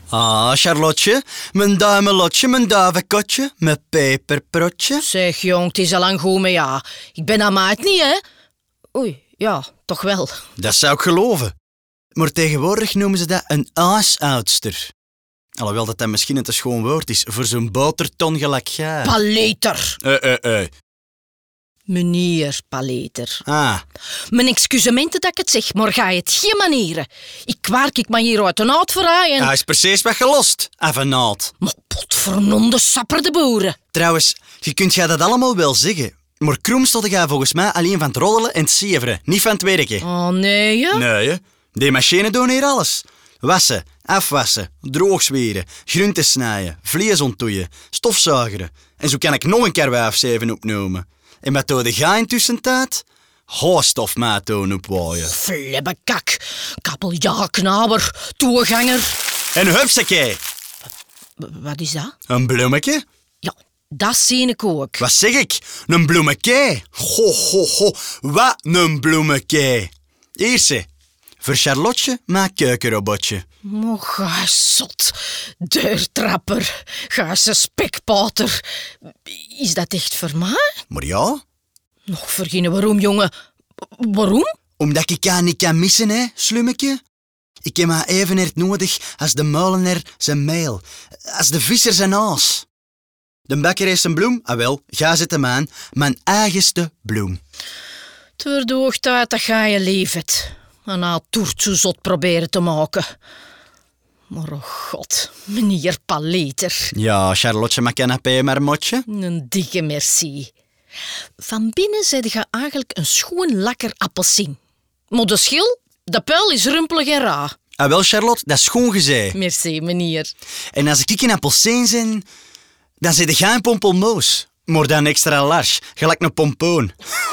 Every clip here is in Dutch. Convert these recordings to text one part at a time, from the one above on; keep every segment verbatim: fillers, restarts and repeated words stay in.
Ah, Charlotte, mijn duimelotje, mijn duivenkotje, mijn peperprotje. Zeg, jong, het is al lang goed met ja. Ik ben aan maat niet, hè? Oei, ja, toch wel. Dat zou ik geloven. Maar tegenwoordig noemen ze dat een huishoudster. Alhoewel dat dat misschien een te schoon woord is voor zo'n boterton gelijk jij. Paleter. Eh, eh, eh. Meneer Paleter. Ah, Mijn excusementen dat ik het zeg, maar ga je het geen manieren. Ik kwaak ik maar hier uit een oud verhaaien. hij is precies wat gelost, avenaat. Maar potvernonde sapper de boeren. Trouwens, je kunt jij dat allemaal wel zeggen. Maar Kroem stond jij volgens mij alleen van het roddelen en het sieveren, niet van het werken. Oh, nee, hè? Nee, hè. Die machines doen hier alles. Wassen, afwassen, droogzweren, groenten snijden, vlees onttoeien, stofzuigeren. En zo kan ik nog een keer vijf, zeven opnoemen. En wat doe jij in tussentijd? Hoostofmaatoon opwaaien. Flebbekak, kabeljaakknaber, toeganger. En hupsakee, W- Wat is dat? een bloemetje. Ja, dat zie ik ook. Wat zeg ik? Een bloemekei. Ho, ho, ho. Wat een bloemekei. Eerste. Voor Charlotte, mijn keukenrobotje. Maar ga zot, deurtrapper, ga ze spekpater. Is dat echt voor mij? Maar ja, Nog verginnen waarom, jongen. Waarom? omdat ik haar niet kan missen, hè, slummetje. Ik heb haar even hard nodig als de muilenaar zijn meel. Als de visser zijn aas. De bakker heeft zijn bloem. Ah wel, ga zet hem aan. Mijn eigenste bloem. Het wordt hoog tijd dat ga je leeft. En na toert zo zot proberen te maken. Maar oh god, meneer Paleter. Ja, Charlotte, mijn canapé, maar motje. Een dikke merci. Van binnen zet je eigenlijk een schoon lekker appelsien. Maar de schil, de puil is rumpelig en raar. Ah wel, Charlotte, dat is schoon gezegd. Merci, meneer. En als ik een appelsien ben, dan zit jij een pompelmoos. Maar dan extra large, gelijk een pompoen.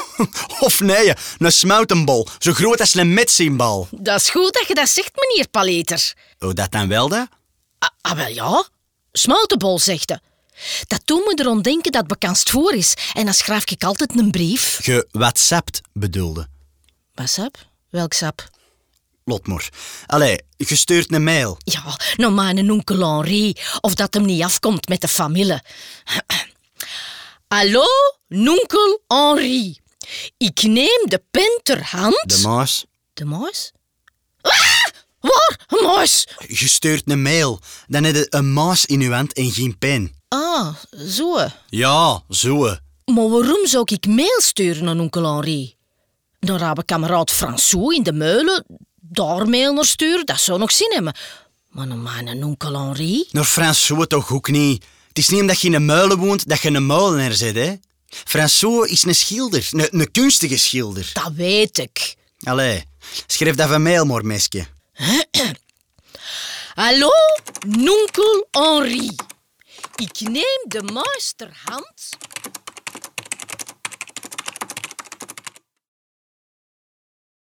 Of nee, een smoutenbol, zo groot als een metzienbal. Dat is goed dat je dat zegt, meneer Paleter. Hoe dat dan wel, dat? Ah, ah wel ja, smeltenbol, zegt hij. Dat doet me erom denken dat het bekendst voor is. En dan schrijf ik altijd een brief. Ge whatsappt bedoelde. Wat sap? Welk sap? Lot maar. Allee, je stuurt een mail. Ja, nou mijn onkel Henri. Of dat hem niet afkomt met de familie. Hallo, onkel Henri. Ik neem de pen ter hand. De maas. De muis? Ah! Waar? Een muis? Je stuurt een mail. Dan heb je een maas in je hand en geen pen. Ah, zo. Ja, zo. Maar waarom zou ik mail sturen aan onkel Henri? Naar mijn kameraad François in de Meulen, daar mail naar sturen, dat zou nog zin hebben. Maar naar mijn onkel Henri? Naar François toch ook niet. Het is niet omdat je in een muilen woont dat je een muilenaar zit, hè. François is een schilder, een, een kunstige schilder. Dat weet ik. Allee, schrijf dat van mail maar, mesje. Hallo, onkel Henri. Ik neem de muis ter hand